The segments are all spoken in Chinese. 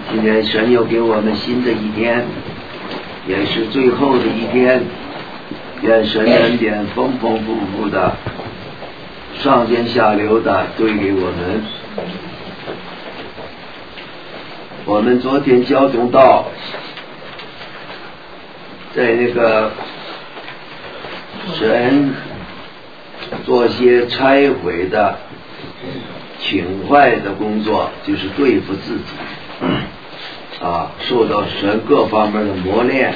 今天神又给我们新的一天，也是最后的一天，愿神恩典丰丰富富的上天下流的对给我们。我们昨天交通到在那个神做些拆毁的请坏的工作，就是对付自己受到神各方面的磨练。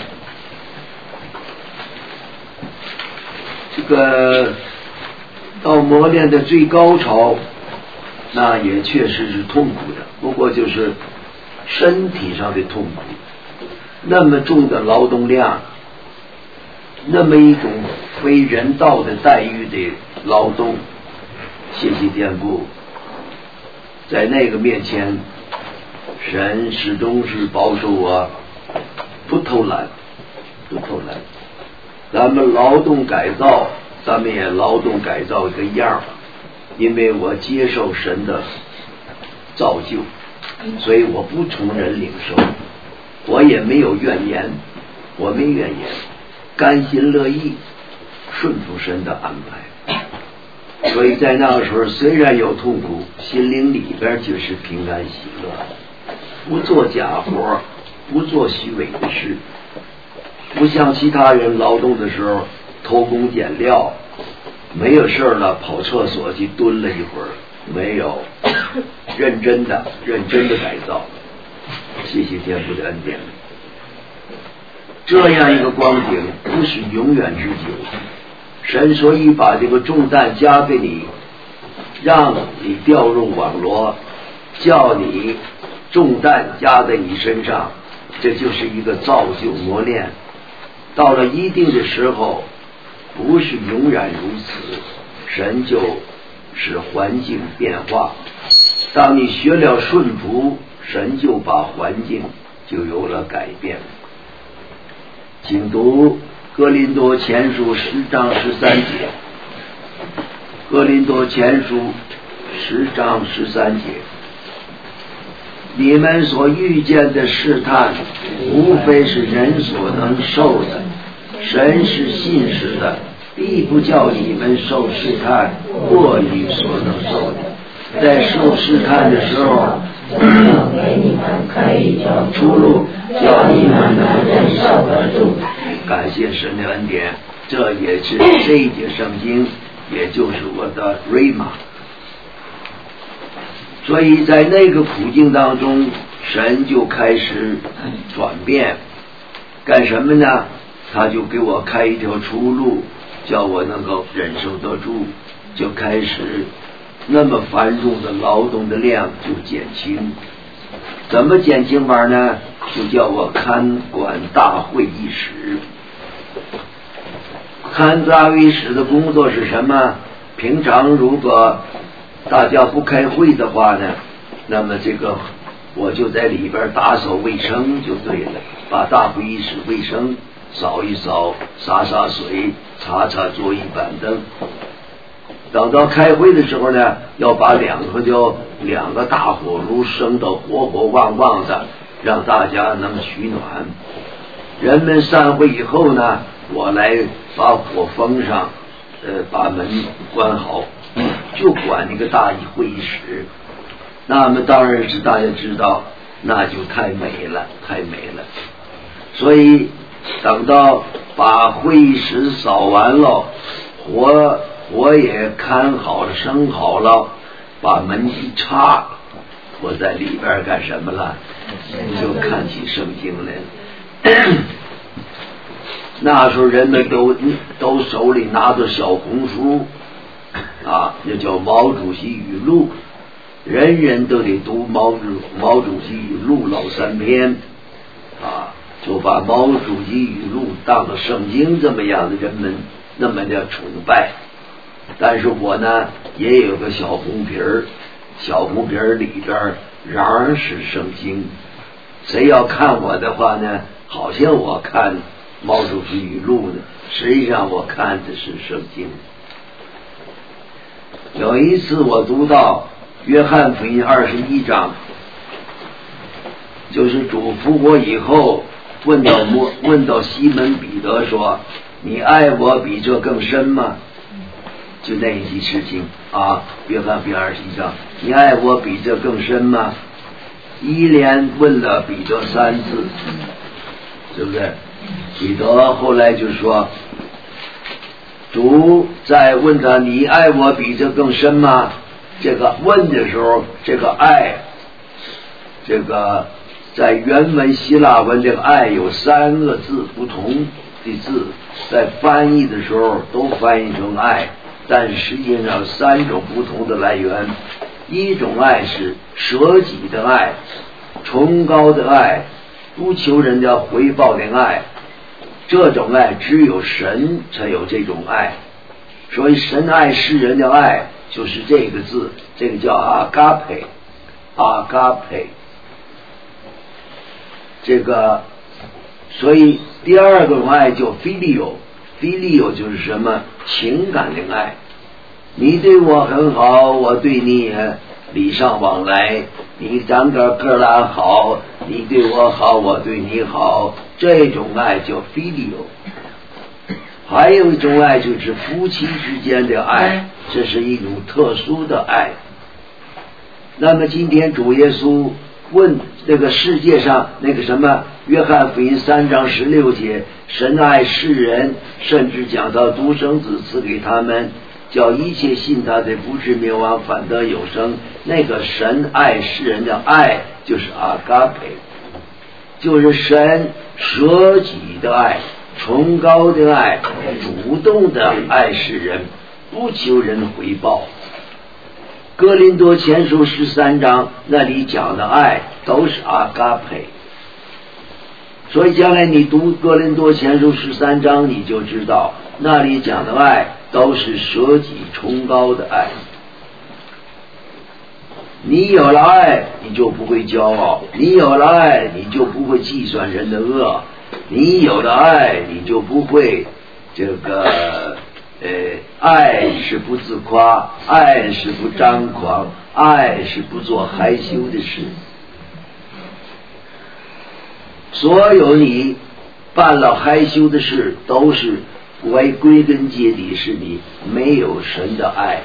这个到磨练的最高潮，那也确实是痛苦的，不过就是身体上的痛苦，那么重的劳动量，那么一种非人道的待遇的劳动，谢谢天父，在那个面前，神始终是保守我不偷懒，不偷懒。咱们劳动改造，咱们也劳动改造一个样，因为我接受神的造就，所以我不从人领受，我也没有怨言，我没怨言，甘心乐意顺服神的安排。所以在那个时候虽然有痛苦，心灵里边就是平安喜乐，不做假活，不做虚伪的事，不像其他人劳动的时候偷工减料，没有事了跑厕所去蹲了一会儿，没有，认真的改造。谢谢天父的恩典。这样一个光景不是永远之久，神所以把这个重担加给你，让你掉入网罗，叫你重担加在你身上，这就是一个造就磨练。到了一定的时候，不是永远如此，神就使环境变化。当你学了顺服，神就把环境就有了改变。请读哥林多前书10章13节，哥林多前书10章13节，你们所遇见的试探，无非是人所能受的，神是信实的，必不叫你们受试探过于所能受的。在受试探的时候，给你们开一条出路，叫你们能忍受得住。感谢神的恩典，这也是这一节圣经，也就是我的瑞玛。所以在那个苦境当中，神就开始转变，干什么呢？他就给我开一条出路，叫我能够忍受得住，就开始那么繁重的劳动的量就减轻。怎么减轻法呢？就叫我看管大会议室。看大会议室的工作是什么？平常如果大家不开会的话呢，那么这个我就在里边打扫卫生就对了，把大会议室卫生扫一扫，洒洒水，擦擦桌椅板凳。等到开会的时候呢，要把两个大火炉升到火火旺旺的，让大家能取暖。人们散会以后呢，我来把火封上，把门关好，就管那个大会议室。那么当然是大家知道，那就太美了，太美了。所以等到把会议室扫完了，火也看好了，生好了，把门一插，我在里边干什么了？就看起圣经来。那时候人们都手里拿着小红书那叫毛主席语录，人人都得读毛主席语录老3篇就把毛主席语录当了圣经这么样的人们那么的崇拜。但是我呢也有个小红皮儿，小红皮儿里边瓤是圣经。谁要看我的话呢，好像我看毛主席语录呢，实际上我看的是圣经。有一次我读到约翰福音21章， 就是主复活以后问到西门彼得说，你爱我比这更深吗？就那一件事情啊，约翰福音21章，你爱我比这更深吗？一连问了彼得3次，对不对？彼得后来就说，主在问他，你爱我比这更深吗？这个问的时候，这个爱，这个在原文希腊文这个爱有3个字不同的字，在翻译的时候都翻译成爱，但实际上3种不同的来源。一种爱是舍己的爱，崇高的爱，不求人家回报的爱，这种爱只有神才有这种爱，所以神爱世人的爱就是这个字，这个叫阿嘎培，阿嘎培。这个所以第二种爱叫 filial 就是什么？情感的爱，你对我很好，我对你也礼尚往来，你长个个儿好，你对我好，我对你好，这种爱叫 filial。 还有一种爱就是夫妻之间的爱，这是一种特殊的爱。那么今天主耶稣问这个世界上那个什么，约翰福音3章16节，神爱世人，甚至讲到独生子赐给他们，叫一切信他的不至灭亡，反得有生。那个神爱世人的爱就是阿嘎培，就是神舍己的爱，崇高的爱，主动的爱世人，不求人回报。哥林多前书13章那里讲的爱都是阿嘎培，所以将来你读哥林多前书13章，你就知道那里讲的爱都是舍己崇高的爱。你有了爱，你就不会骄傲；你有了爱，你就不会计算人的恶；你有了爱，你就不会这个爱是不自夸，爱是不张狂，爱是不做害羞的事。所有你办了害羞的事，都是归根结底是你没有神的爱。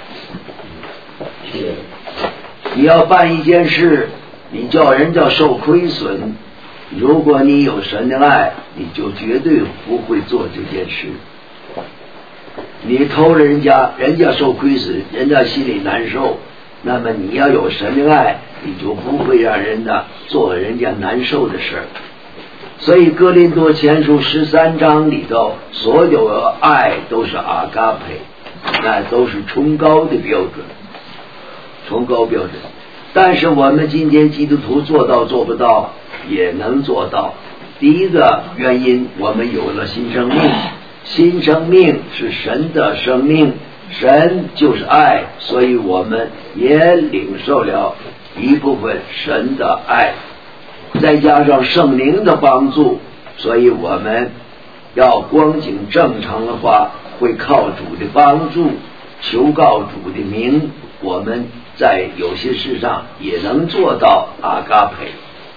你要办一件事，你叫人家受亏损，如果你有神的爱，你就绝对不会做这件事。你偷了人家受亏损，人家心里难受，那么你要有神的爱，你就不会让人家做人家难受的事。所以哥林多前书13章里头，所有的爱都是阿嘎培，那都是崇高的标准，崇高标准。但是我们今天基督徒做到做不到，也能做到。第一个原因，我们有了新生命，新生命是神的生命，神就是爱，所以我们也领受了一部分神的爱，再加上圣灵的帮助，所以我们要光景正常的话，会靠主的帮助，求告主的名，我们在有些事上也能做到阿嘎培。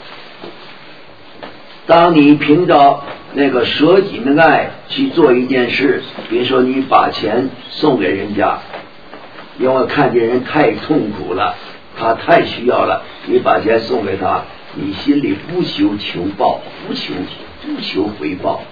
当你凭着那个舍己的爱去做一件事，比如说你把钱送给人家，因为看见人太痛苦了，他太需要了，你把钱送给他，你心里不求报，不求回报。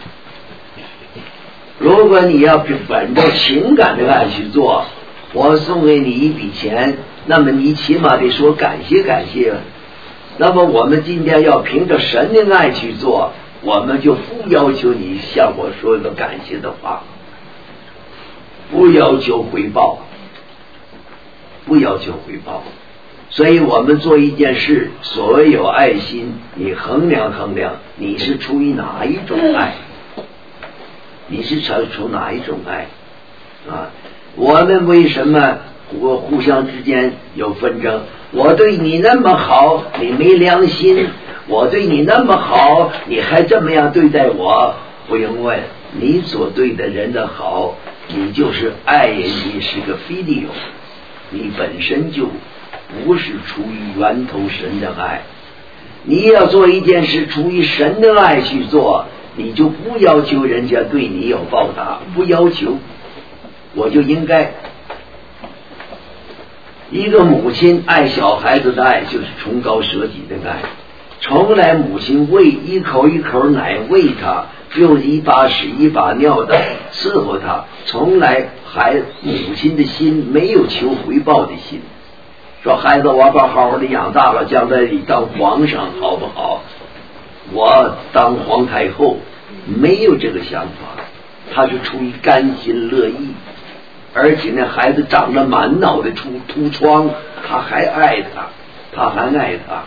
如果你要本着情感的爱去做，我送给你一笔钱，那么你起码得说感谢感谢。那么我们今天要凭着神的爱去做，我们就不要求你向我说一个感谢的话，不要求回报，不要求回报。所以我们做一件事，所谓有爱心，你衡量衡量，你是出于哪一种爱，你是出哪一种爱啊？我们为什么互相之间有纷争？我对你那么好，你没良心；我对你那么好，你还这么样对待我。不用问，你所对的人的好，你就是爱人，你是个 filial， 你本身就不是出于源头神的爱。 你要做一件事出于神的爱去做，你就不要求人家对你有报答，不要求，我就应该。一个母亲爱小孩子的爱就是崇高舍己的爱，从来母亲喂一口一口奶喂他，用一把屎一把尿的伺候他，从来母亲的心没有求回报的心，说孩子我把好好的养大了，将来你当皇上好不好，我当皇太后，没有这个想法，他是出于甘心乐意，而且那孩子长了满脑的秃疮，他还爱他爱他。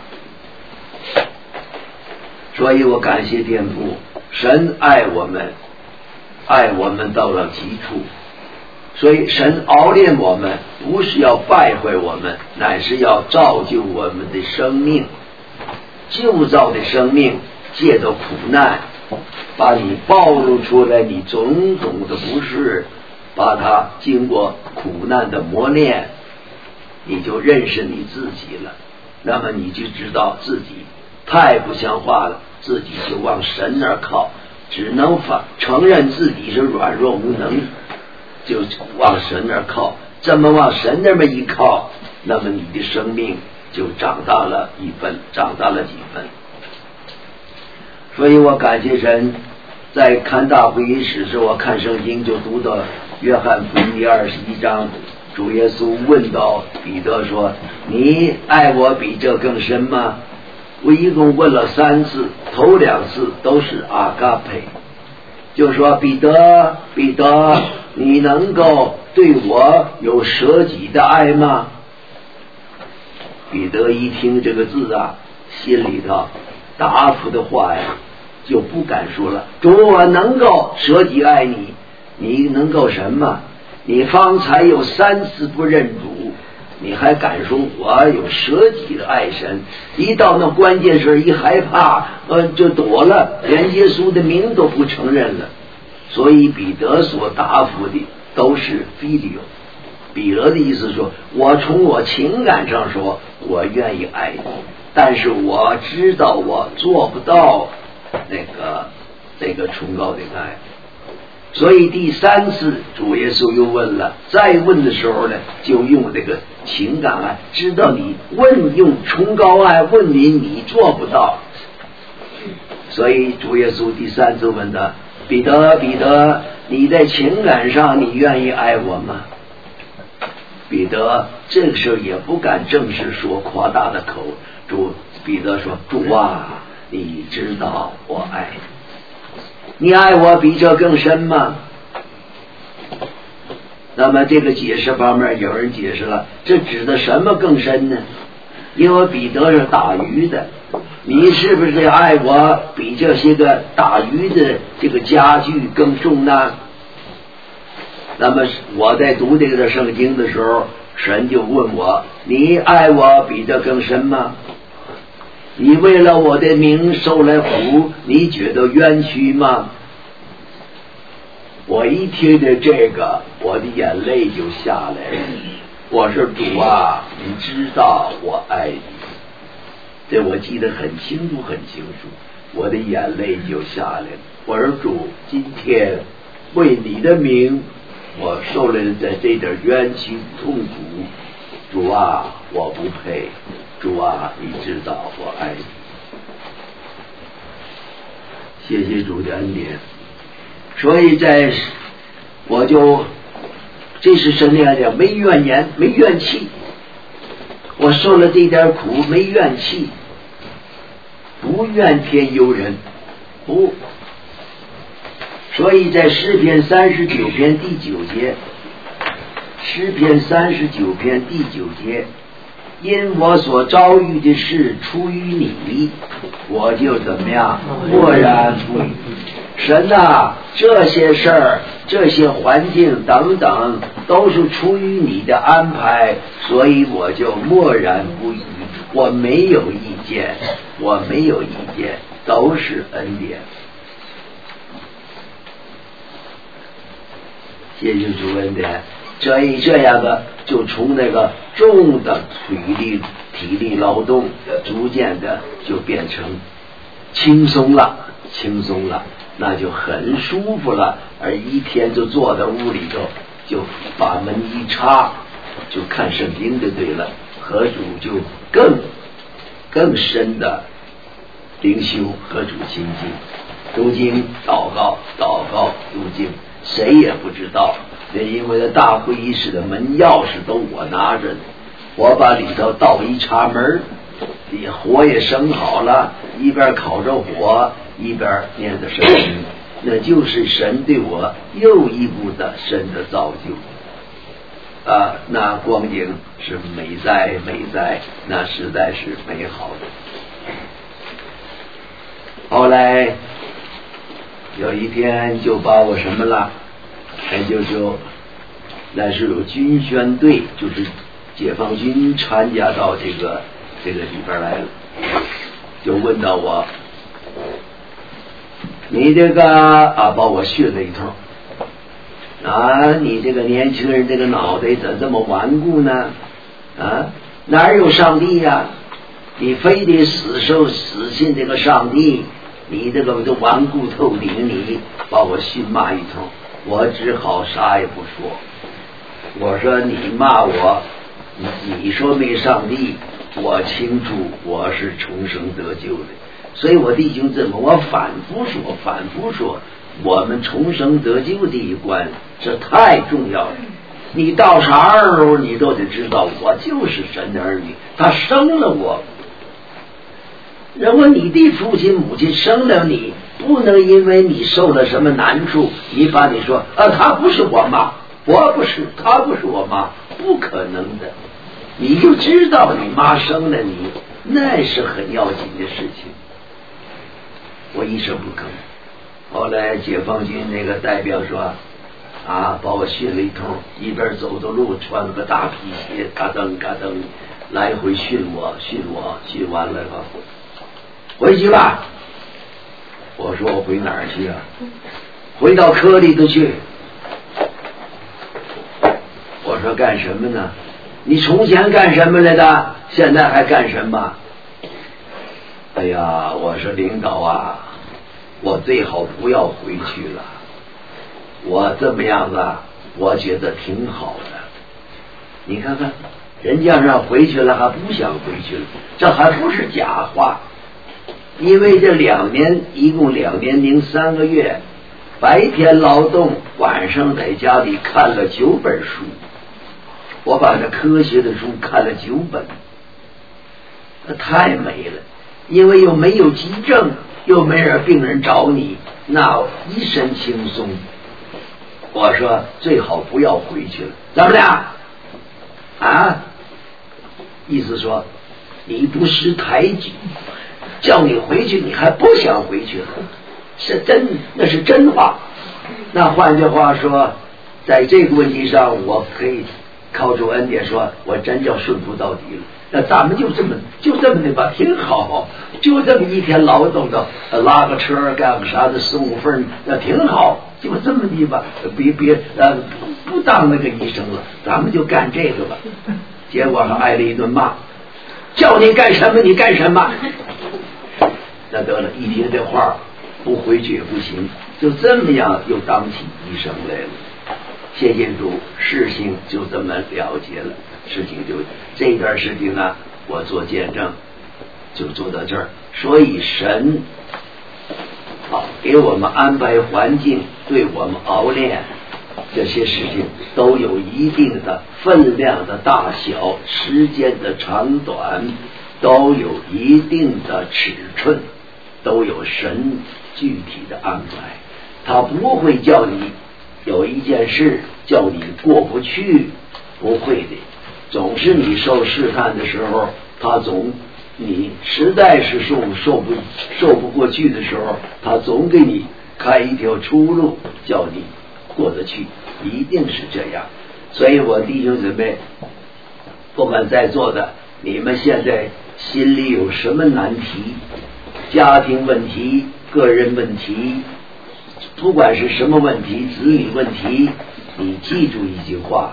所以我感谢天父，神爱我们到了极处，所以神熬炼我们，不是要败坏我们，乃是要造就我们的生命，旧造的生命借着苦难把你暴露出来，你种种的不是，把它经过苦难的磨练，你就认识你自己了，那么你就知道自己太不像话了，自己就往神那儿靠，只能承认自己是软弱无能，就往神那儿靠，这么往神那么一靠，那么你的生命就长大了几分。所以我感谢神，在看大福音史时，我看圣经就读到约翰福音第21章，主耶稣问到彼得说，你爱我比这更深吗？我一共问了3次，头2次都是阿嘎培，就说彼得，你能够对我有舍己的爱吗？彼得一听这个字啊，心里头答复的话呀就不敢说了，主，我能够舍己爱你，你能够什么？你方才有3次不认主，你还敢说我有舍己的爱神？一到那关键事一害怕就躲了，连耶稣的名都不承认了。所以彼得所答复的都是phileo，彼得的意思说，我从我情感上说我愿意爱你，但是我知道我做不到那个崇高的爱。所以第3次主耶稣又问了，再问的时候呢，就用这个情感爱，知道你用崇高爱问你做不到，所以主耶稣第3次问他，彼得，你在情感上你愿意爱我吗？彼得这个时候也不敢正式说夸大的口，彼得说，主啊，你知道我爱你爱我比这更深吗？那么这个解释方面有人解释了，这指的什么更深呢？因为彼得是打鱼的，你是不是爱我比这些个打鱼的这个家具更重呢？那么我在读这个圣经的时候，神就问我，你爱我比这更深吗？你为了我的名受了苦，你觉得冤屈吗？我一听着这个，我的眼泪就下来了。我说，主啊，你知道我爱你，这我记得很清楚，我的眼泪就下来了。我说，主，今天为你的名，我受了这点冤屈痛苦，主啊，我不配，主啊，你知道我爱你。谢谢主的恩典。所以我就这是神的恩典，没怨言，没怨气，我受了这点苦没怨气，不怨天尤人，不。所以在诗篇39篇第9节，诗篇39篇第9节，因我所遭遇的事出于你，我就怎么样，默然不语。神啊，这些事儿，这些环境等等，都是出于你的安排，所以我就默然不语，我没有意见，都是恩典。谢谢主恩典。 这样的就从那个重的体力劳动逐渐的就变成轻松了，那就很舒服了。而一天就坐在屋里头，就把门一插，就看圣经就对了，和主就更深的灵修，和主亲近，读经祷告读经，谁也不知道。因为那大会议室的门钥匙都我拿着，我把里头倒一插门，火也生好了，一边烤着火一边念着圣经，那就是神对我又一步的神的造就。那光景是美哉，那实在是美好的。后来有一天就把我什么了，那是有军宣队，就是解放军参加到这个里边来了，就问到我，你这个把我训了一通。你这个年轻人这个脑袋怎么这么顽固呢？哪有上帝呀？你非得死信这个上帝，你这个就顽固透顶，你把我训骂一通，我只好啥也不说。我说你骂我，你说没上帝，我清楚我是重生得救的，所以我弟兄姊妹，我反复说，我们重生得救这一关这太重要了。你到啥时候你都得知道，我就是神的儿女，他生了我。如果你的父亲母亲生了你，不能因为你受了什么难处，你把你说他不是我妈，我不是，他不是我妈，不可能的。你就知道你妈生了你，那是很要紧的事情。我一声不吭。后来解放军那个代表说把我训了一通，一边走路穿个大皮鞋，嘎噔来回训完了吧，回去吧。我说我回哪儿去啊？回到科里头去。我说干什么呢？你从前干什么来的？现在还干什么？哎呀，我说领导我最好不要回去了，我这么样子我觉得挺好的。你看看人家让回去了还不想回去了，这还不是假话。因为这一共2年零3个月，白天劳动，晚上在家里看了9本书，我把这科学的书看了9本，太美了。因为又没有急症，又没人病人找你，那一身轻松。我说最好不要回去了，怎么的？意思说你不识抬举，叫你回去你还不想回去了，那是真话。那换句话说，在这个问题上我可以靠主恩典说，我真叫顺服到底了。那咱们就这么的吧，挺好，就这么一天劳动的，拉个车干个啥的15分，那挺好，就这么的吧，别不当那个医生了，咱们就干这个吧。结果还挨了一顿骂，叫你干什么你干什么。那得了，一听这话不回去也不行，就这么样又当起医生来了。谢谢主，事情就这么了结了。事情就这段事情我做见证就做到这儿。所以神给我们安排环境，对我们熬练，这些事情都有一定的分量的大小，时间的长短，都有一定的尺寸，都有神具体的安排。他不会叫你有一件事叫你过不去，不会的。总是你受试探的时候，你实在是受不过去的时候，他总给你开一条出路，叫你过得去，一定是这样。所以我弟兄姊妹，不管在座的，你们现在心里有什么难题，家庭问题、个人问题，不管是什么问题，子女问题，你记住一句话，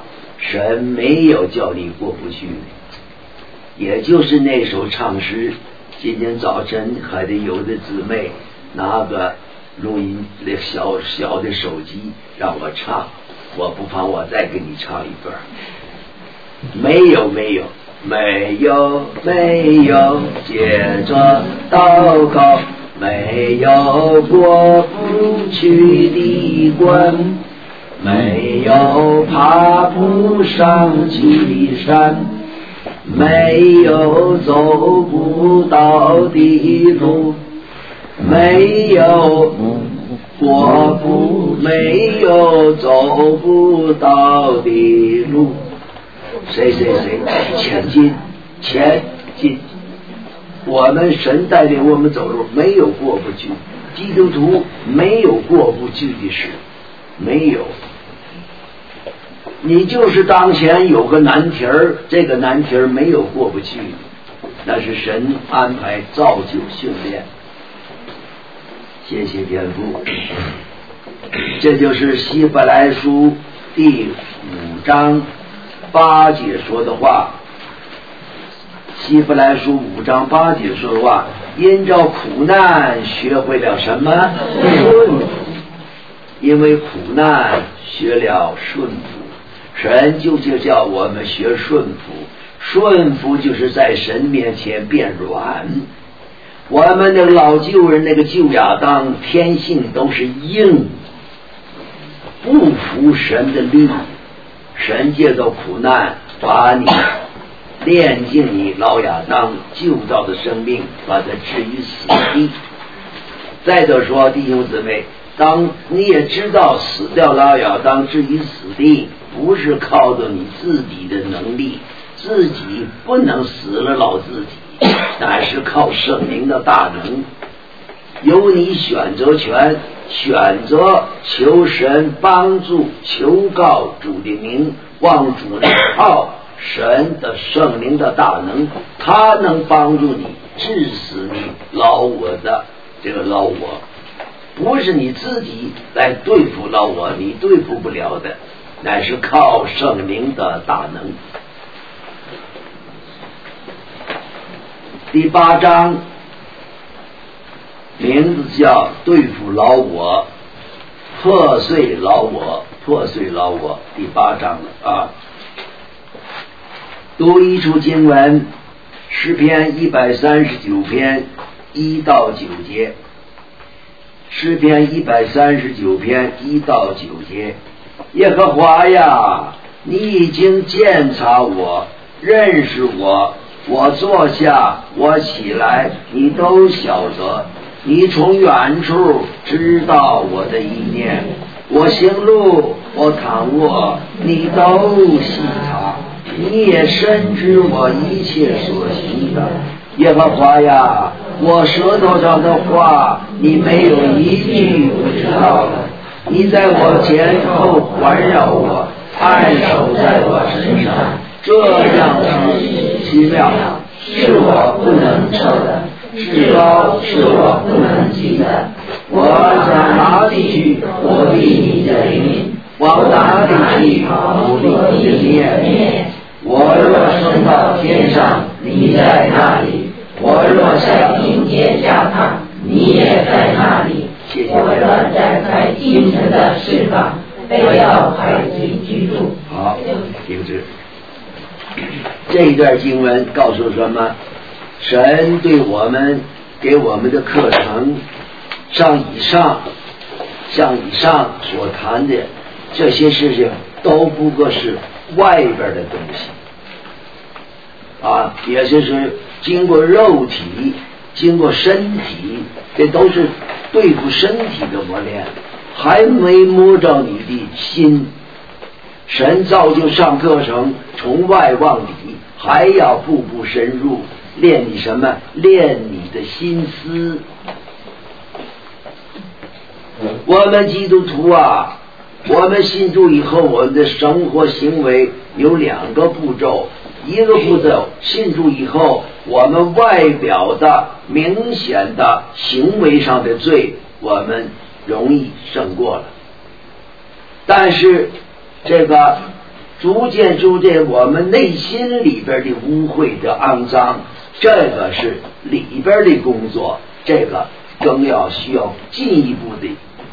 神没有叫你过不去。也就是那首唱诗，今天早晨还得有的姊妹拿个录音的小小的手机让我唱，我不妨我再给你唱一段。没有没有没有没有，接着祷告，没有过不去的关，没有爬不上去的山，没有走不到的路，没有没有走不到的路。谁前进前进，我们神带领我们走路，没有过不去。基督徒没有过不去的事，没有。你就是当前有个难题儿，这个难题儿没有过不去，那是神安排造就训练。谢谢天父。这就是希伯来书第5章8节说的话。希伯来书5章8节说的话，因着苦难学会了什么？顺服。因为苦难学了顺服，神就叫我们学顺服。顺服就是在神面前变软。我们的老旧人那个旧亚当天性都是硬，不服神的力。神借着苦难把你炼净，你老亚当旧造的生命，把它置于死地。再者说，弟兄姊妹，当你也知道死掉老亚当置于死地，不是靠着你自己的能力，自己不能死了老自己，乃是靠圣灵的大能。有你选择权，选择求神帮助，求告主的名，望主来靠神的圣灵的大能，他能帮助你治死你老我的这个老我，不是你自己来对付老我，你对付不了的，乃是靠圣灵的大能。第8章名字叫对付老我，破碎老我，破碎老我。第8章了啊。读一处经文，诗篇139篇1到9节。诗篇139篇1到9节。耶和华呀，你已经鉴察我，认识我，我坐下，我起来，你都晓得。你从远处知道我的意念，我行路，我躺卧，你都细察。你也深知我一切所行的。耶和华呀，我舌头上的话，你没有一句不知道的。你在我前后环绕我，按手在我身上，这样是奇妙，是我不能测的，至高是我不能及的。我向哪里去躲避你的灵？往哪里去躲避你的面？我若升到天上，你在那里；我若在阴间下榻，你也在那里。我若展开精神的释放，非要孩子居住。好，停止。这一段经文告诉什么？神对我们给我们的课程，像以上所谈的这些事情，都不过是外边的东西啊，也就是经过肉体，经过身体，这都是对付身体的磨练，还没摸着你的心。神造就上课程，从外往里，还要步步深入，练你什么？练你的心思。我们基督徒啊，我们信主以后，我们的生活行为有2个步骤。一个步骤，信主以后，我们外表的明显的行为上的罪，我们容易胜过了。但是这个逐渐我们内心里边的污秽的肮脏，这个是里边的工作，这个更需要进一步的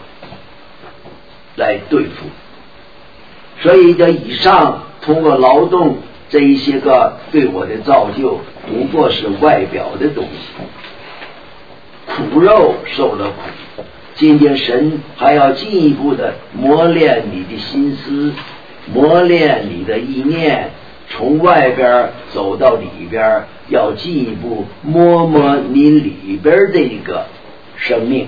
来对付。所以这以上通过劳动这一些个对我的造就，不过是外表的东西，苦肉受了苦。今天神还要进一步的磨练你的心思，磨练你的意念，从外边走到里边，要进一步摸摸你里边的一个生命。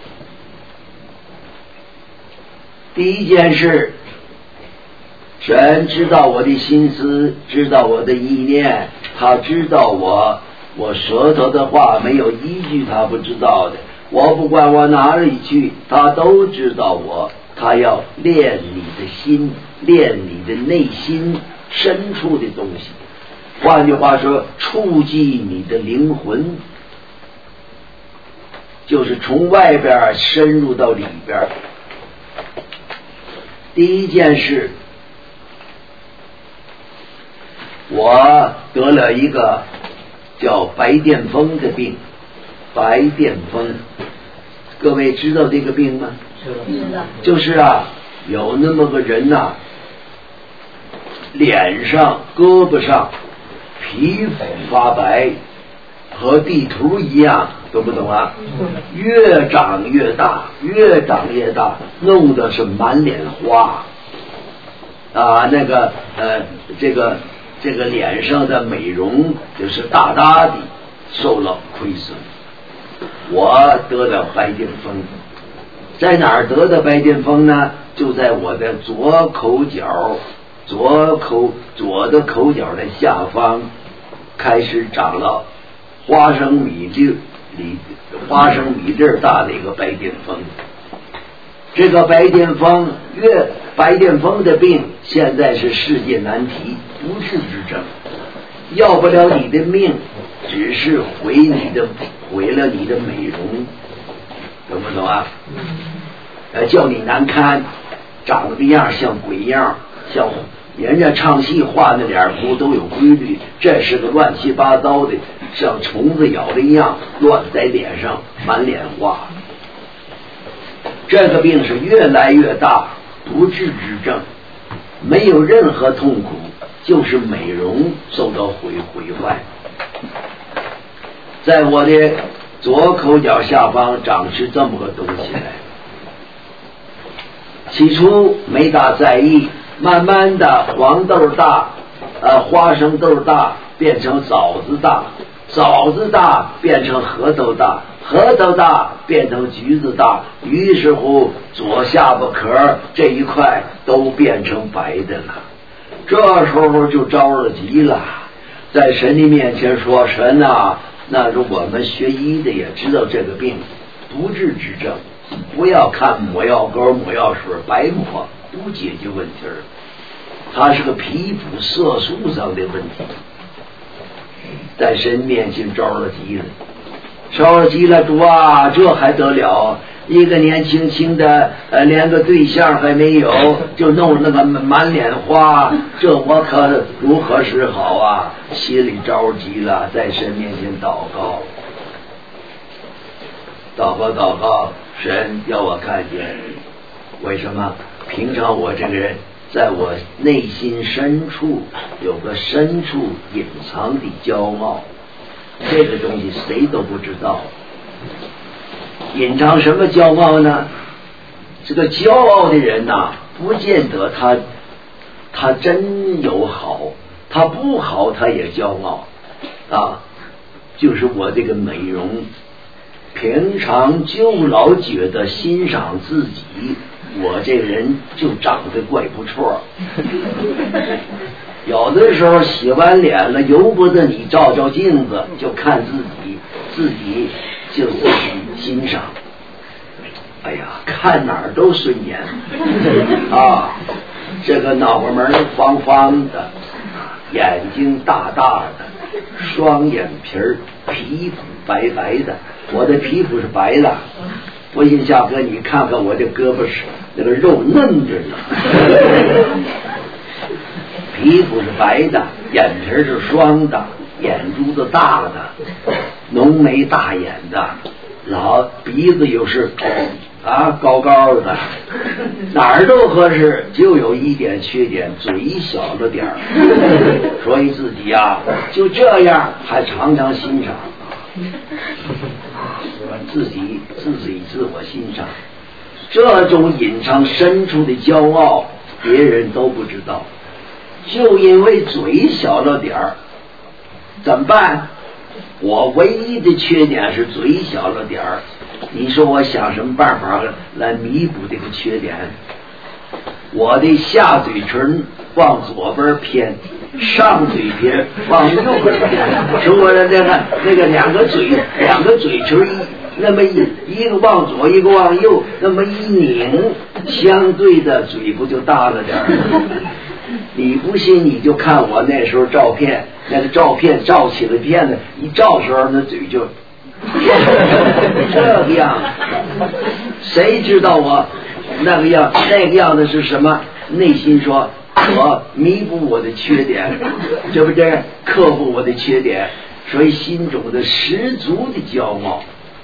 第一件事，神知道我的心思，知道我的意念，他知道我舌头的话没有一句他不知道的，我不管我哪里去，他都知道我。他要练你的心，练你的内心深处的东西，换句话说，触及你的灵魂，就是从外边深入到里边。第一件事，我得了一个叫白癜风的病。白癜风，各位知道这个病吗？就是有那么个人脸上胳膊上皮肤发白，和地图一样，懂不懂啊？越长越大，越长越大，弄得是满脸花这个脸上的美容就是大大的受了亏损。我得了白癜风，在哪儿得的白癜风呢？就在我的左口角，左的口角的下方开始长了花生米粒大的一个白癜风。这个白癜风的病现在是世界难题，不治之症，要不了你的命，只是毁了你的美容，懂不懂啊？叫你难堪，长得样像鬼样，像人家唱戏画的脸谱都有规律，这是个乱七八糟的，像虫子咬的一样，乱在脸上，满脸花。这个病是越来越大，不治之症，没有任何痛苦，就是美容受到毁坏。在我的左口角下方长出这么个东西来，起初没大在意，慢慢的黄豆大，花生豆大，变成枣子大，枣子大变成核桃大，核桃大变成橘子大，于是乎左下巴壳这一块都变成白的了。这时候就着了急了，在神的面前说：神啊，那是我们学医的也知道这个病不治之症，不要看抹药膏抹药水白抹不解决问题儿，它是个皮肤色素上的问题。在神面前着了急了，主啊，这还得了？一个年轻的连个对象还没有，就弄那个满脸花，这我可如何是好啊？心里着急了，在神面前祷告，神要我看见。为什么？平常我这个人在我内心深处有个深处隐藏的骄傲，这个东西谁都不知道。隐藏什么骄傲呢？这个骄傲的人不见得他真有好，他不好他也骄傲就是我这个美容，平常就老觉得欣赏自己，我这个人就长得怪不错。有的时候洗完脸了，由不得你照镜子，就看自己就自己欣赏。哎呀，看哪儿都顺眼这个脑瓜门方方的，眼睛大大的，双眼皮儿，皮肤白白的。我的皮肤是白的，不信夏哥你看看我这胳膊是那个肉嫩着呢。 皮肤是白的，眼皮是双的，眼珠子大的，浓眉大眼的，鼻子又是高高的，哪儿都合适，就有一点缺点，嘴小了点儿，所以自己就这样还常常欣赏，自己自我欣赏，这种隐藏深处的骄傲别人都不知道，就因为嘴小了点儿，怎么办？我唯一的缺点是嘴小了点儿，你说我想什么办法来弥补这个缺点？我的下嘴唇往左边偏，上嘴偏往右边偏，说我的那个两个嘴唇那么一个往左一个往右，那么一拧，相对的嘴不就大了点儿？你不信你就看我那时候照片，那个照片照起了片子，一照时候那嘴就这个样，谁知道我那个样子是什么？内心说我弥补我的缺点，对不对？克服我的缺点，所以心中的十足的骄傲。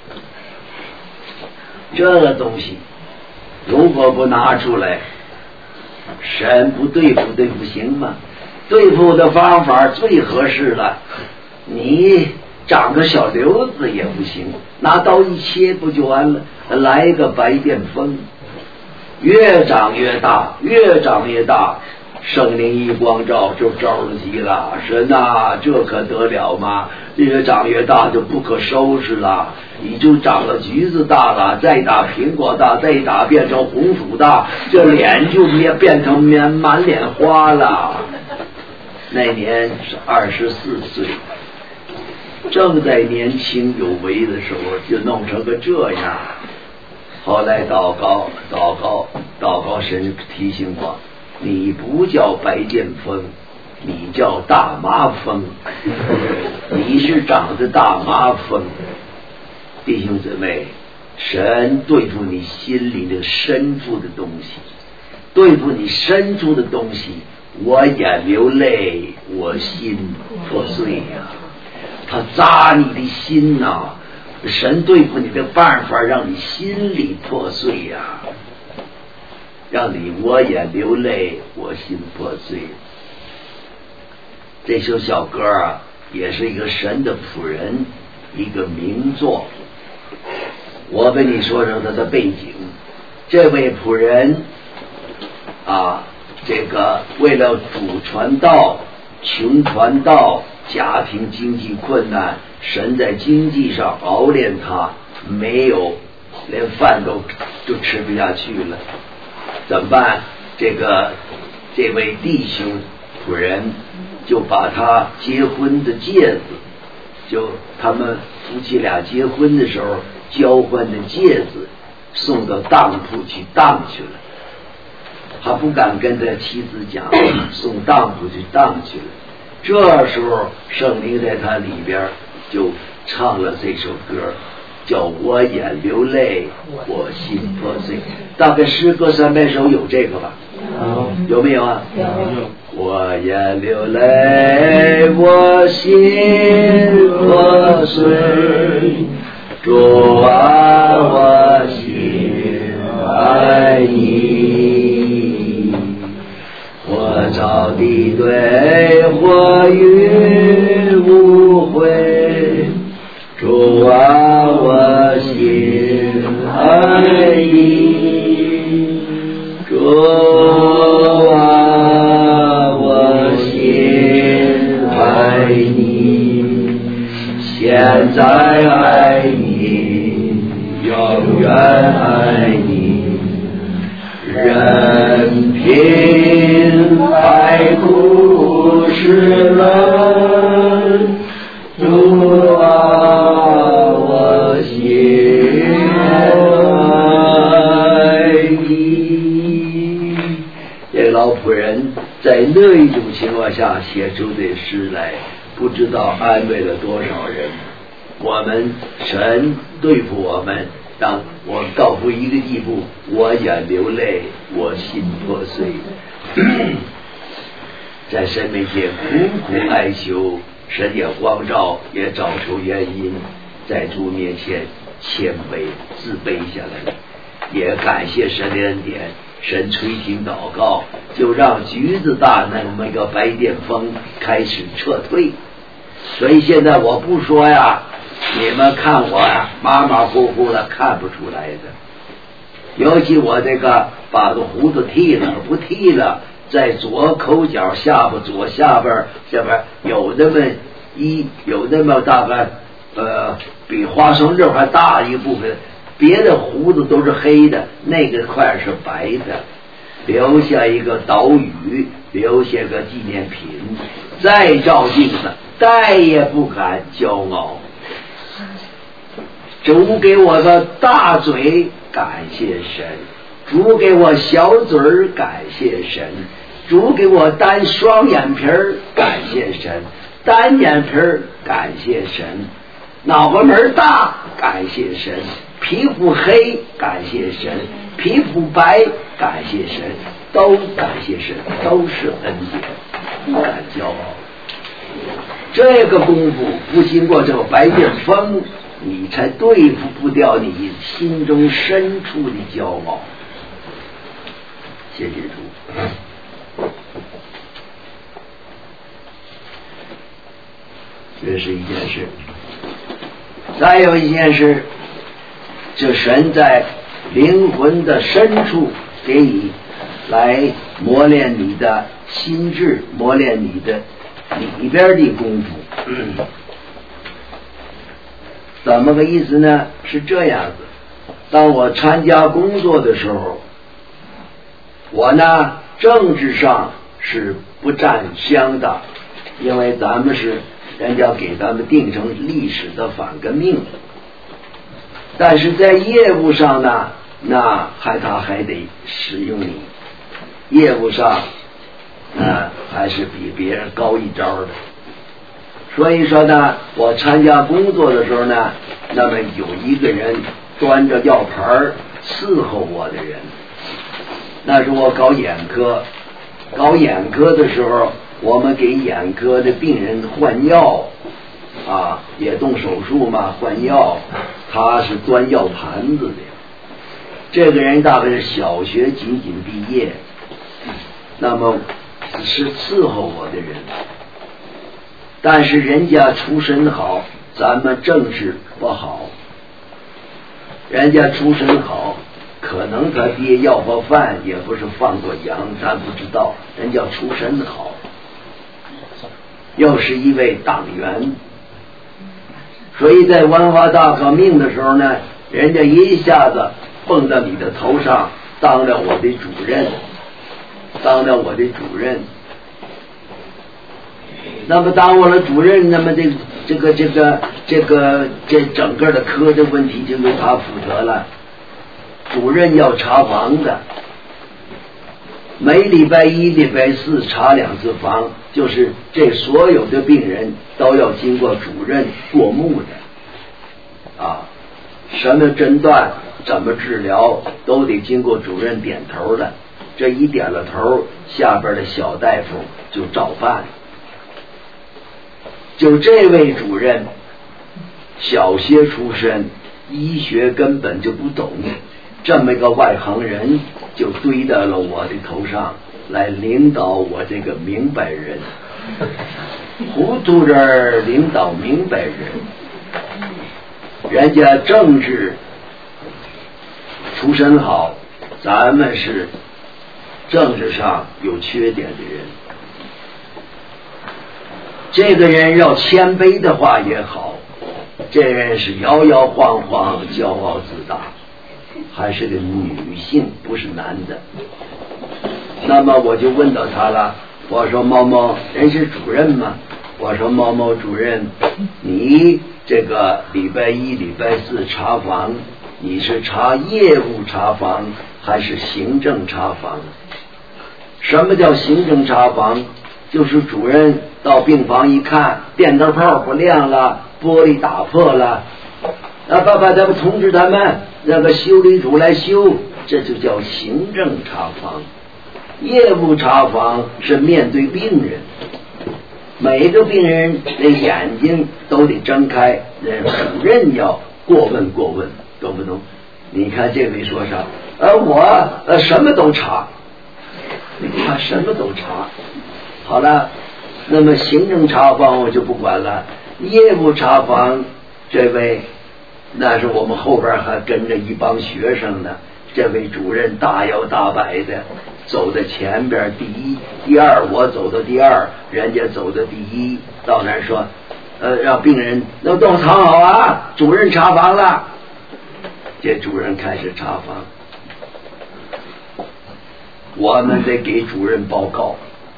这个东西如果不拿出来，神不对付行吗？对付的方法最合适了，你长个小瘤子也不行，拿刀一切不就完了？来一个白癜风，越长越大，圣灵一光照就着急了，神这可得了吗？越长越大就不可收拾了，你就长了橘子大了，再打苹果大，再打变成红薯大，这脸就变成满脸花了。那年是24岁，正在年轻有为的时候就弄成个这样。后来祷告，神提醒我，你不叫白癜风，你叫大麻风，你是长的大麻风。弟兄姊妹，神对付你心里的深处的东西，对付你深处的东西，我眼流泪，我心破碎呀。他扎你的心神对付你的办法让你心里破碎呀，让你我眼流泪，我心破碎。这首小歌也是一个神的仆人，一个名作。我跟你说说他的背景。这位仆人这个为了主传道，穷传道，家庭经济困难，神在经济上熬炼他，没有连饭都吃不下去了，怎么办？这位弟兄仆人就把他结婚的戒指，就他们夫妻俩结婚的时候交换的戒指送到当铺去当去了，他不敢跟他妻子讲，送当铺去当去了。这时候圣灵在他里边就唱了这首歌，叫我眼流泪，我心破碎。大概诗歌300首有这个吧？有没有啊？有。我眼流泪，我心破碎，主啊，我心爱你，我早地对我与无悔，主啊，我心爱你，主啊，我心爱你，现在爱你，永远爱你，任凭海枯石烂，主啊，我心爱你。这老仆人在那一种情况下写出的诗来，不知道安慰了多少人。我们神对付我们，让我到乎一个地步，我眼流泪，我心破碎。 在神面前苦苦哀求，神也光照，也找出原因，在主面前谦卑自卑下来，也感谢神的恩典，神垂听祷告，就让橘子大那么一个白癜风开始撤退。所以现在我不说呀，你们看我呀马马虎虎的看不出来的，尤其我这个把个胡子剃了不剃了，在左口角左下边有那么大概比花生肉还大一部分，别的胡子都是黑的，那个块是白的，留下一个岛屿，留下个纪念品，再照镜子再也不敢骄傲。主给我个大嘴，感谢神；主给我小嘴儿，感谢神；主给我单双眼皮儿，感谢神；单眼皮儿，感谢神；脑瓜门大，感谢神；皮肤黑，感谢神；皮肤白，感谢神；都感谢神，都是恩典，不敢骄傲。这个功夫不经过这个白癜风，你才对付不掉你心中深处的骄傲。谢谢主。这是一件事。再有一件事，就神在灵魂的深处给你来磨练你的心智，磨练你的里边的功夫。怎么个意思呢？是这样子，当我参加工作的时候，我呢政治上是不占相的，因为咱们是人家给咱们定成历史的反革命，但是在业务上呢，那他还得使用你，业务上还是比别人高一招的。所以说呢，我参加工作的时候呢，那么有一个人端着药盘伺候我的人，那是我搞眼科的时候，我们给眼科的病人换药也动手术嘛，换药，他是端药盘子的。这个人大概是小学仅毕业，那么是伺候我的人，但是人家出身好，咱们政治不好。人家出身好，可能他爹要过饭，也不是放过羊，咱不知道。人家出身好，又是一位党员，所以在文化大革命的时候呢，人家一下子蹦到你的头上，当了我的主任。那么当我的主任，那么这整个的科的问题就由他负责了。主任要查房的，每礼拜一、礼拜四查2次房，就是这所有的病人都要经过主任过目的什么诊断、怎么治疗，都得经过主任点头的。这一点了头，下边的小大夫就照办。就这位主任，小学出身，医学根本就不懂，这么一个外行人就堆到了我的头上来领导我这个明白人。糊涂人领导明白人，人家政治出身好，咱们是政治上有缺点的人。这个人要谦卑的话也好，这人是摇摇晃晃、骄傲自大，还是个女性，不是男的。那么我就问到他了，我说某某人是主任吗？我说某某主任，你这个礼拜一、礼拜四查房，你是查业务查房还是行政查房？什么叫行政查房？就是主任到病房一看，电灯泡不亮了，玻璃打破了，把咱们通知他们，让个修理组来修，这就叫行政查房。 业务查房是面对病人，每个病人的眼睛都得睁开，主任要过问，懂不懂？你看这位说啥？我什么都查，他什么都查。好了，那么行政查房我就不管了，业务查房这位，那是我们后边还跟着一帮学生呢。这位主任大摇大摆的走在前边，第一第二，我走到第二，人家走到第一，到那儿说让病人都藏好啊，主任查房了。这主任开始查房，我们得给主任报告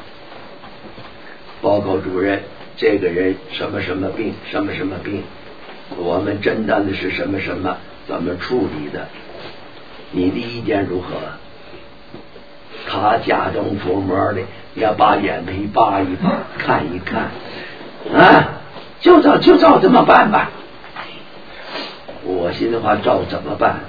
主任，这个人什么什么病，什么什么病，我们诊断的是什么什么，怎么处理的，你的意见如何？他假装琢磨的，要把眼皮扒一扒，看一看，就照这么办吧。我心里话，照怎么办？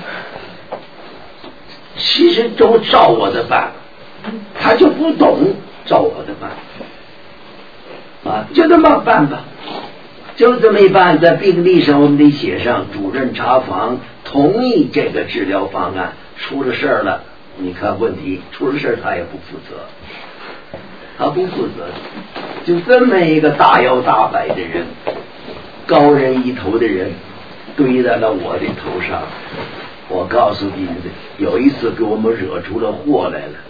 其实都照我的办，他就不懂照我的办就这么办吧，就这么一办。在病历上我们得写上主任查房同意这个治疗方案，出了事儿了，你看问题出了事儿，他也不负责，就这么一个大摇大摆的人，高人一头的人堆在了我的头上。我告诉你们，有一次给我们惹出了祸来了。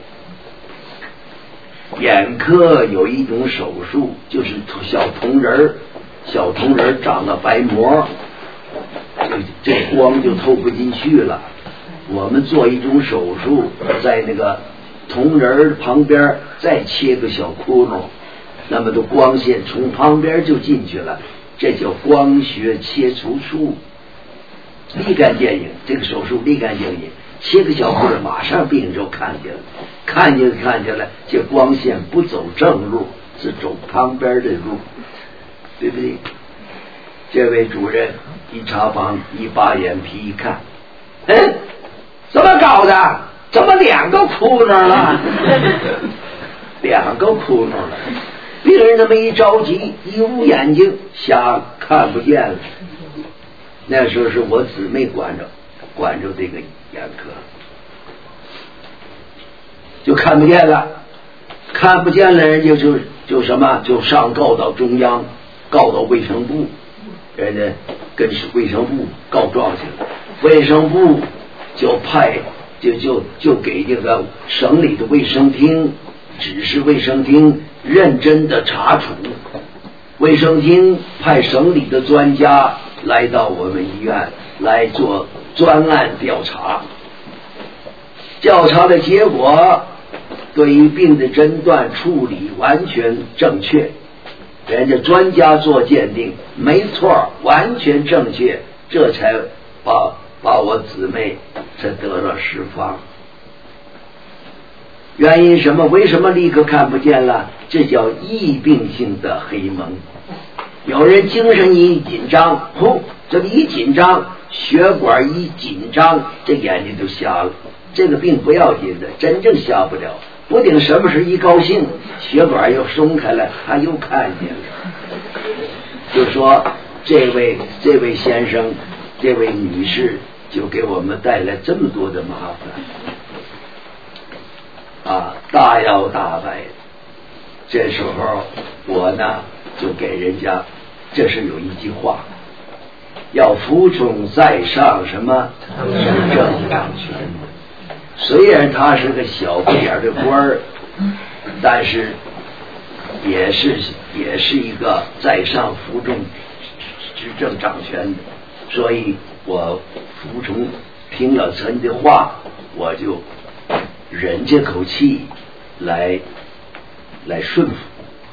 眼科有一种手术，就是小铜人长了白膜，这光就透不进去了。我们做一种手术，在那个铜人旁边再切个小窟窿，那么的光线从旁边就进去了，这叫光学切除术，立竿见影。这个手术立竿见影，切个小窟窿，马上病人就看见了，这光线不走正路，是走旁边的路，对不对？这位主任一查房，一扒眼皮一看，怎么搞的？怎么2个窟窿了？2个窟窿了。病人那么一着急，一捂眼睛，看不见了。那时候是我姊妹管着这个眼科，就看不见了，人家就什么，就上告到中央，告到卫生部，人家跟卫生部告状去了，卫生部就派就给这个省里的卫生厅指示卫生厅认真的查处，卫生厅派省里的专家来到我们医院来做专案调查，调查的结果对于病的诊断处理完全正确，人家专家做鉴定没错，完全正确，这才把我姊妹才得了释放。原因什么？为什么立刻看不见了？这叫疫病性的黑蒙。有人精神一紧张，这个一紧张，血管一紧张，这眼睛就瞎了。这个病不要紧的，真正瞎不了。不定什么时一高兴，血管又松开了，他又看见了。就说这位先生，这位女士，就给我们带来这么多的麻烦大摇大摆。这时候我呢就给人家，这是有一句话，要服从在上什么行政掌权。虽然他是个小不点的官儿，但是也是一个在上服从执政掌权的，所以我服从，听了神的话，我就忍这口气来顺服。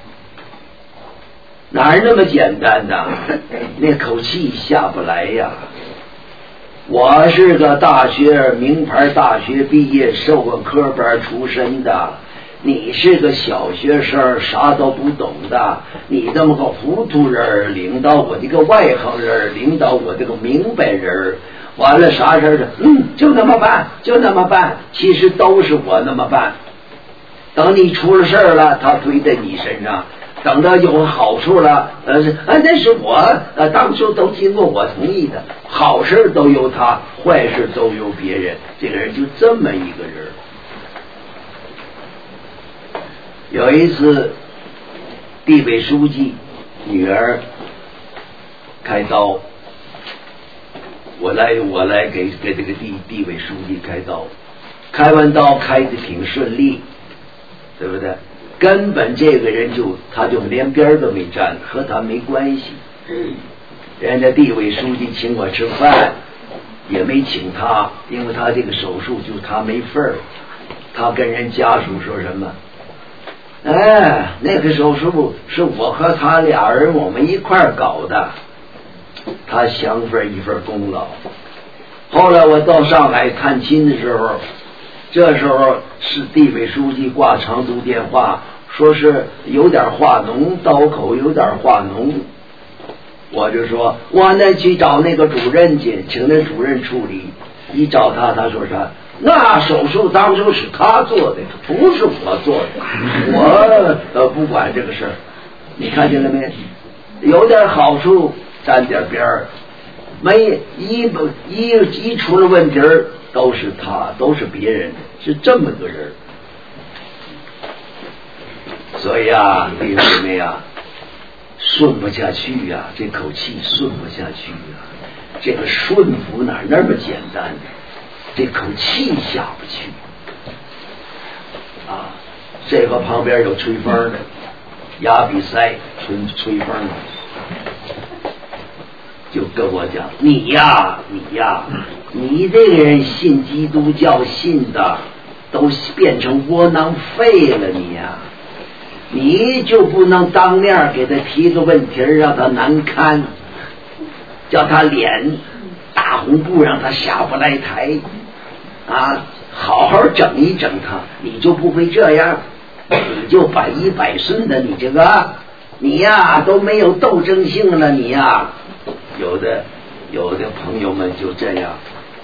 哪儿那么简单呐？那口气下不来呀。我是个名牌大学毕业，授过科班出身的，你是个小学生，啥都不懂的，你这么个糊涂人领导我这个外行人，领导我这个明白人，完了啥事儿就那么办，其实都是我那么办， 等你出了事儿了，他推在你身上。等到有好处了，那是我当初都经过我同意的，好事都由他，坏事都由别人。这个人就这么一个人。有一次，地委书记女儿开刀，我来给这个地委书记开刀，开完刀开得挺顺利，对不对？根本这个人他就连边都没沾，和他没关系。人家地委书记请我吃饭，也没请他，因为他这个手术就他没份儿。他跟人家属说什么？那个手术是我和他俩人我们一块儿搞的，他享份一份功劳。后来我到上海探亲的时候，这时候是地委书记挂长途电话，说是有点化脓，刀口有点化脓。我就说我那去找那个主任去，请那主任处理。一找他说啥？那手术当初是他做的，不是我做的，我不管这个事儿。你看见了没？有点好处沾点边儿，没一出了问题儿都是他，都是别人，是这么个人。所以啊，弟兄姊妹啊，顺不下去呀，这口气顺不下去呀。这个顺服哪那么简单？这口气下不去啊！这个旁边有吹风的，压鼻塞吹风的，就跟我讲：你呀，你这个人信基督教信的，都变成窝囊废了，你呀，你就不能当面给他提个问题，让他难堪，叫他脸大红布，让他下不来台。好好整一整他，你就不会这样，你就百依百顺的，你这个你呀都没有斗争性了，你呀，有的朋友们就这样，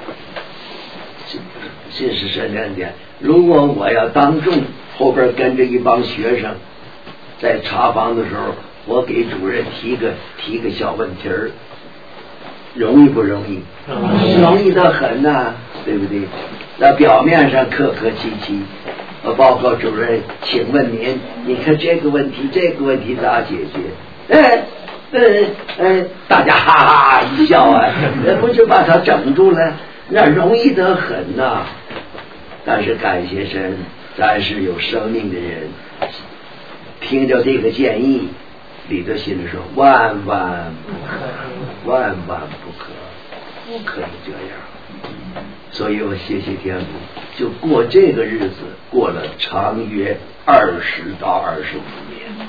这是什么的？如果我要当众后边跟着一帮学生在查房的时候，我给主任提个小问题儿，容易不容易？容易得很呐，对不对？那表面上客客气气，报告主任，请问您，你看这个问题咋解决？大家哈哈一笑啊，不就把他整住了？那容易得很呐。但是感谢神，咱是有生命的人，听着这个建议，里头心里说万万不可以这样。所以我谢谢天父，就过这个日子，过了长约20到25年，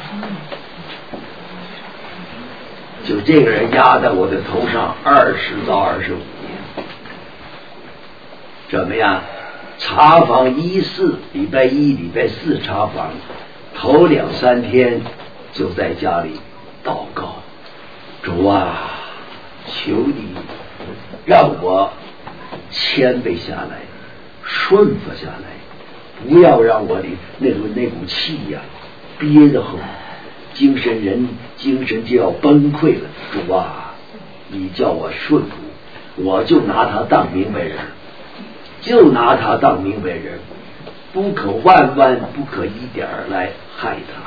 就这个人压在我的头上20到25年。怎么样？查房1、4，礼拜1、礼拜4查房，头2、3天就在家里祷告，主啊，求你让我谦卑下来，顺服下来，不要让我的那股气呀憋得很，精神就要崩溃了。主啊，你叫我顺服，我就拿他当明白人，不可万万不可一点来害他。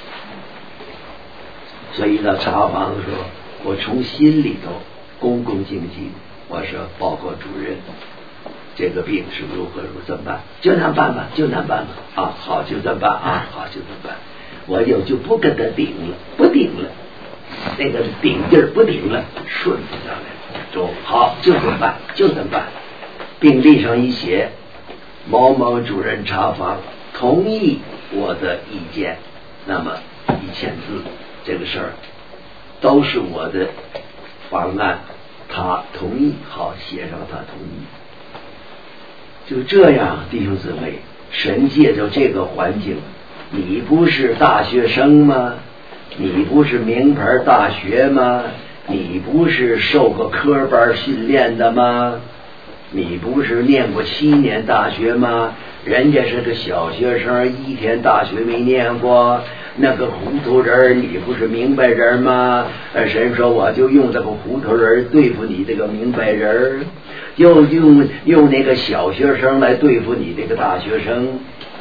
所以到查房的时候，我从心里头恭恭敬敬，我说报告主任，这个病是如何怎么办？就那办吧啊，好，就这么办啊，好，就这么办。我就不跟他顶了，那个顶劲儿不顶了，顺服下来，说好，就这么办。病历上一写，某某主任查房同意我的意见，那么1000字，这个事儿都是我的方案，他同意，好，写上他同意。就这样，弟兄姊妹，神借着这个环境，你不是大学生吗？你不是名牌大学吗？你不是受过科班训练的吗？ 你不是念过7年大学吗？人家是个小学生，1天大学没念过，那个糊涂人你不是明白人吗？神说我就用这个糊涂人对付你这个明白人，就用那个小学生来对付你这个大学生。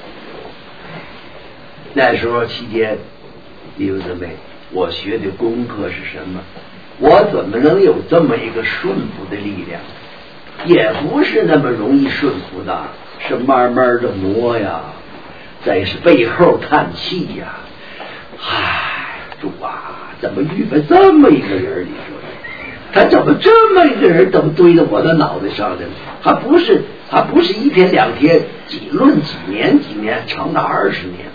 那时候期间，弟兄姊妹，我学的功课是什么？我怎么能有这么一个顺服的力量？也不是那么容易顺服的，是慢慢的磨呀，在背后叹气呀。唉，主啊，怎么遇到这么一个人？你说他怎么这么一个人都堆到我的脑袋上的？还不是1天2天，几年，长达20年。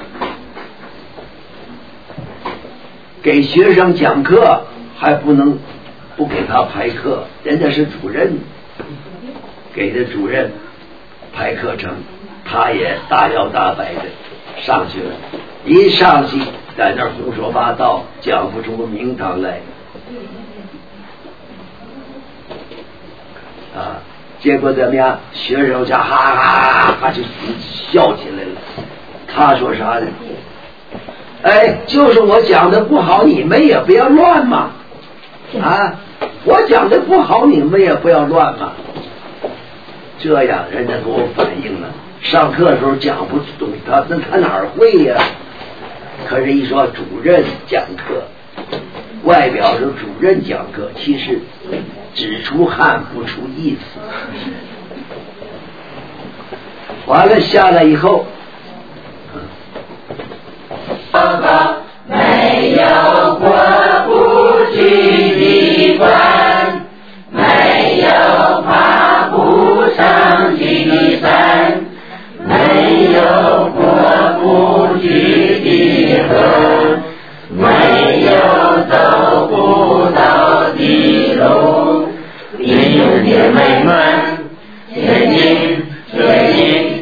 给学生讲课还不能不给他排课，人家是主任，给的主任排课程，他也大摇大摆的上去了，一上去在那儿胡说八道，讲不出个名堂来啊！结果怎么样？学生家哈哈哈就笑起来了。他说啥呢？哎，就是我讲的不好，你们也不要乱嘛！啊，我讲的不好，你们也不要乱嘛！这样人家给我反映了，上课的时候讲不出东西，他哪儿会呀？可是一说主任讲课，外表是主任讲课，其实只出汗不出意思。完了下来以后， 没有过不去的关，没有爬不上去的山，没有过不去的河，没有走不到的路，弟兄姐妹们，前进，前进。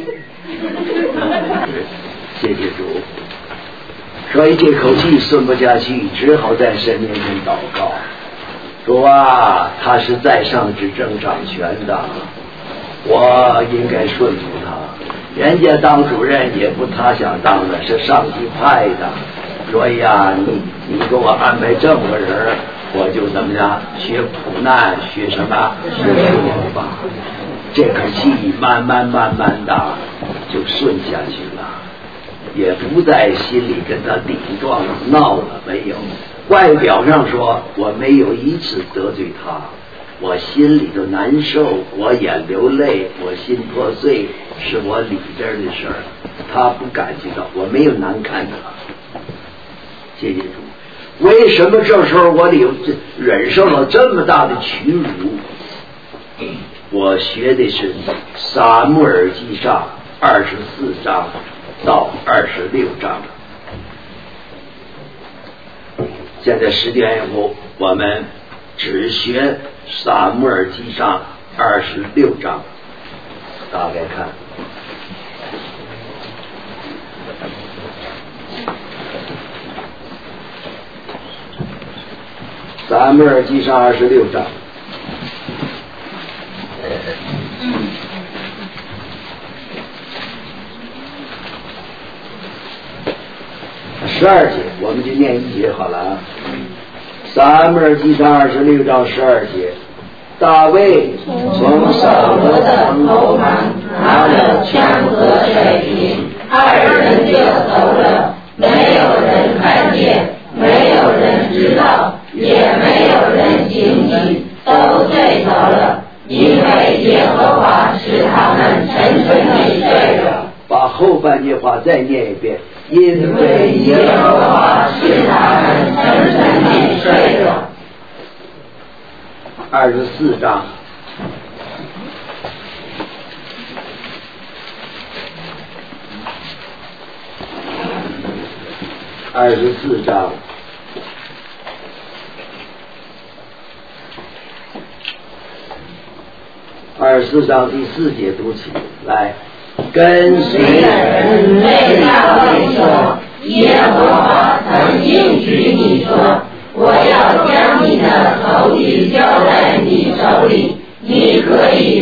谢谢主。所以这口气顺不下去，只好在神面前祷告。主啊，他是在上执政掌权的，我应该顺服他。人家当主任也不他想当的，是上级派的。所以啊，你给我安排这么个人，我就怎么样学苦难，学什么？学顺服吧。这口气慢慢的就顺下去了。也不在心里跟他顶撞了闹了，没有。外表上说我没有一次得罪他，我心里头难受，我眼流泪，我心破碎，是我里边的事儿，他不感觉到，我没有难看他。谢谢主。为什么这时候我里忍受了这么大的屈辱？我学的是撒母耳记上24章到26章。现在10点以后，我们只学撒母耳记上26章，大概看。撒母耳记上26章。12节，我们就念1节好了啊。撒母耳记上26章12节，大卫从扫罗的头旁拿了枪和水瓶，2人就走了，没有人看见，没有人知道，也没有人警醒，都睡着了，因为耶和华使他们沉沉地睡了。把后半句话再念一遍，因为耶和华使他们沉沉地睡了。24章。24章。24章第4节读起来。跟随的人对大卫说，耶和华曾应许你说，我要将你的仇敌交在你手里，你可以任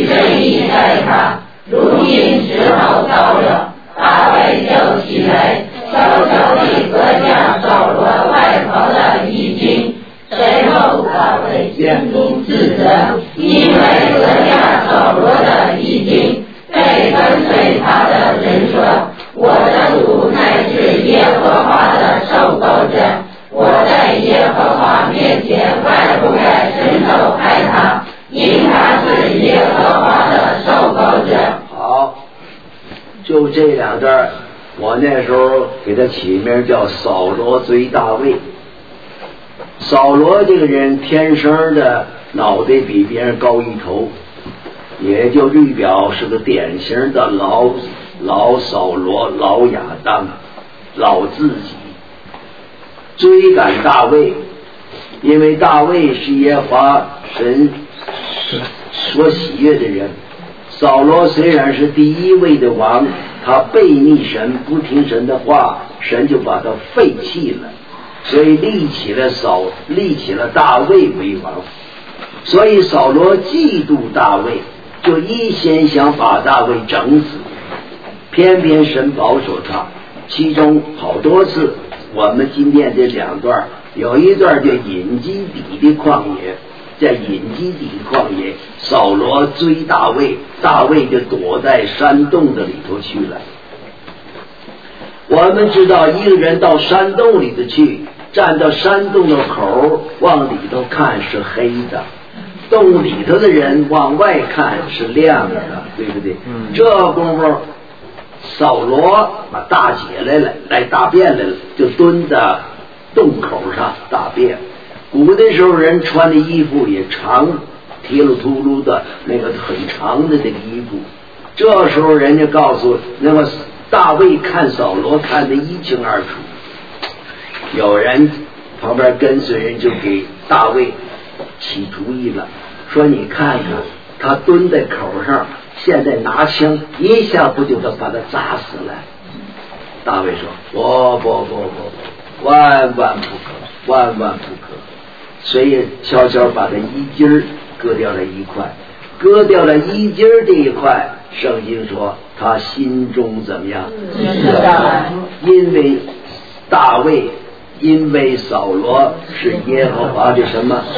立在他。如今时候到了，大卫就起来，悄悄地割下扫罗外袍的衣襟。随后大卫心中自责，因为割下扫罗的衣襟，对跟随他的人说：我的主乃是耶和华的受膏者，我在耶和华面前外不该伸手害他，因他是耶和华的受膏者。 好，就这两段，我那时候给他起名叫扫罗追大卫。扫罗这个人天生的脑袋比别人高一头，也就预表是个典型的老扫罗、老亚当、老自己，追赶大卫，因为大卫是耶和华神所喜悦的人。扫罗虽然是第一位的王，他背逆神，不听神的话，神就把他废弃了，所以立起了大卫为王。所以扫罗嫉妒大卫，就一心想把大卫整死，偏偏神保守他。其中好多次，我们今天这两段，有一段叫隐基底的旷野，在隐基底旷野，扫罗追大卫，大卫就躲在山洞的里头去了。我们知道，一个人到山洞里头去，站到山洞的口往里头看是黑的，洞里头的人往外看是亮的，对不对？这功夫扫罗把大姐来大便来了，就蹲在洞口上大便。古的时候人穿的衣服也长，铁噜秃噜的那个很长的这个衣服。这时候人家告诉那么大卫看扫罗看得一清二楚，有人旁边跟随人就给大卫起主意了，说你看看他蹲在口上，现在拿枪一下不就把他砸死了。大卫说不，万万不可。所以悄悄把他衣襟割掉了一块，割掉了衣襟这一块，圣经说他心中怎么样？因为大卫，因为扫罗是耶和华的什么？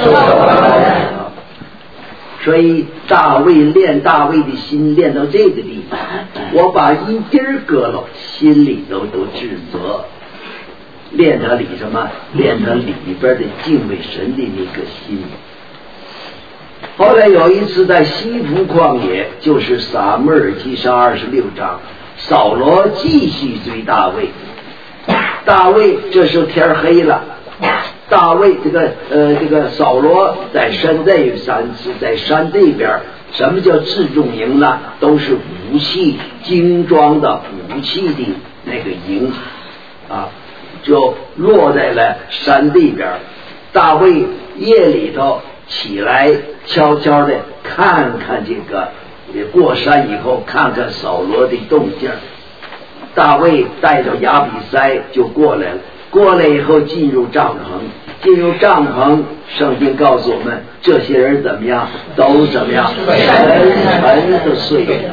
所以大卫练大卫的心练到这个地步，我把衣襟割了，心里头都自责。练他里什么？练他里边的敬畏神的那个心。后来有一次在西弗旷野，就是撒母耳记上26章，扫罗继续追大卫。大卫这时候天黑了，大卫这个扫罗在山这边。什么叫自重营呢？都是武器精装的武器的那个营啊，就落在了山地边。大卫夜里头起来，悄悄的看看这个，过山以后看看扫罗的动静。大卫带着亚比筛就过来了，过来以后进入帐篷，圣经告诉我们，这些人怎么样？都怎么样？沉的睡了。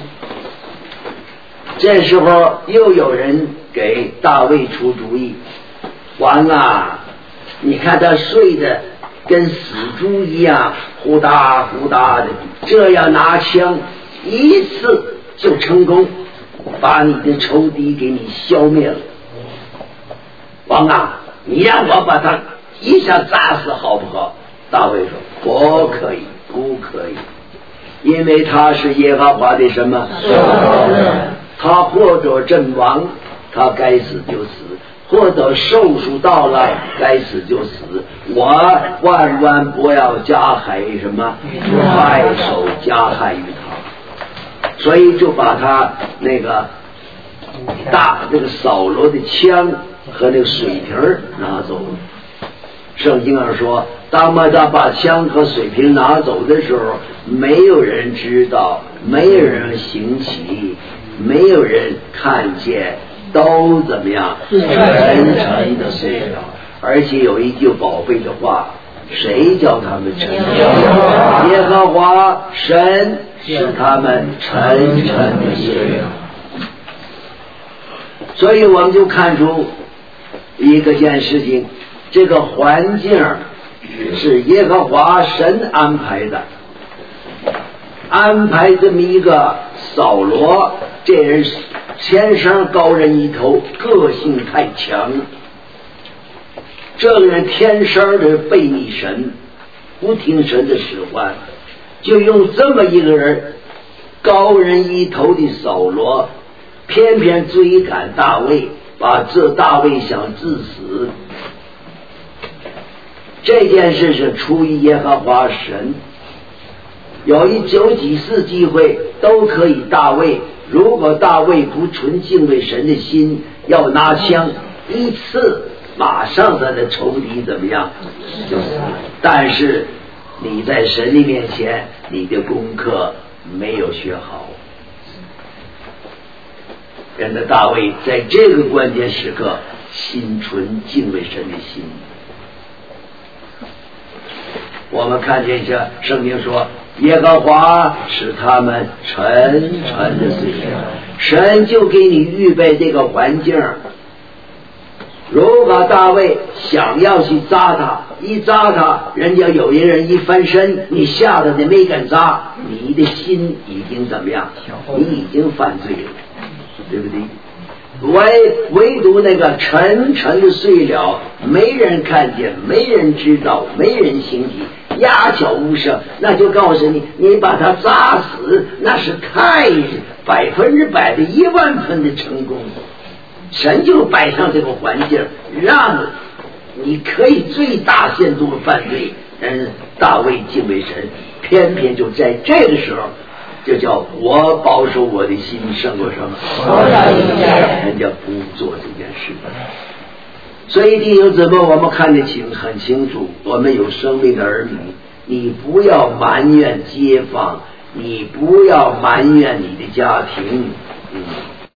这时候又有人给大卫出主意，王啊，你看他睡得跟死猪一样，呼哒呼哒的，这样拿枪一次就成功，把你的仇敌给你消灭了。王啊，你让我把他一下砸死好不好？大卫说不可以，因为他是耶和华的什么？他或者阵亡，他该死就死，或者寿数到了，该死就死。我万万不要加害什么，害手加害于他。所以就把他那个这个扫罗的枪和那个水瓶拿走了。圣经上说，当他把枪和水瓶拿走的时候，没有人知道，没有人行起，没有人看见，都怎么样？沉沉的睡了。而且有一句宝贝的话， 谁叫他们沉？耶和华神使他们沉沉的睡。所以我们就看出一件事情，这个环境是耶和华神安排的，安排这么一个扫罗，这人天生高人一头，个性太强，这个人天生的背逆神，不听神的使唤，就用这么一个人高人一头的扫罗，偏偏追赶大卫，把这大卫想致死。这件事是出于耶和华神，有几次机会都可以大卫，如果大卫不纯敬畏神的心，要拿枪一刺，马上他的仇敌怎么样就死了。但是你在神的面前，你的功课没有学好。人的大卫在这个关键时刻心存敬畏神的心。我们看见一下圣经说，耶和华使他们沉沉的睡觉，神就给你预备这个环境。如果大卫想要去扎他，一扎他，人家有一人一翻身，你吓得你没敢扎，你的心已经怎么样？你已经犯罪了，对不对？唯独那个沉沉的睡了，没人看见，没人知道，没人行迹，鸦雀无声，那就告诉你，你把他扎死，那是太100%的10000%的成功。神就摆上这个环境，让你可以最大限度的犯罪。大卫敬畏神，偏偏就在这个时候，就叫我保守我的心胜过什么？人家不做这件事。所以弟兄姊妹，我们看得很清楚，我们有生命的儿女，你不要埋怨街坊，你不要埋怨你的家庭，